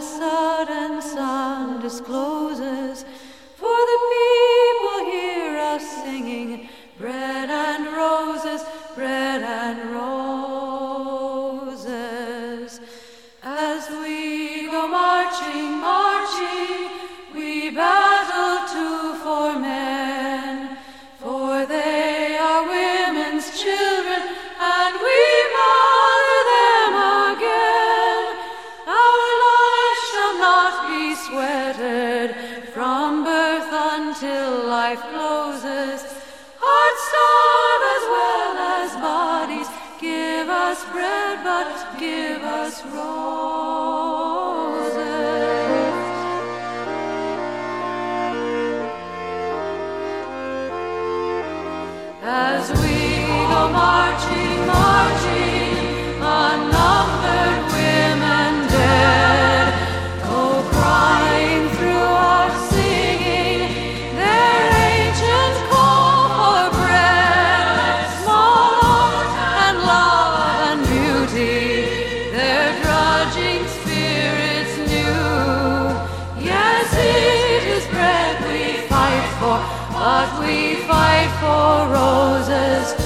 the sudden sun discloses, for the people hear us singing, bread and roses, bread and roses. As we go marching, marching, we battle too for men, for they are women's children, and we mother them again. Our lives shall not be sweated from birth until life closes. Hearts starve as well as bodies. Give us bread, but give us roses. As we go marching, marching, unnumbered women dead go crying through our singing their ancient call for bread, small art and love and beauty, their drudging spirits new. Yes, it is bread we fight for, but we fight for roses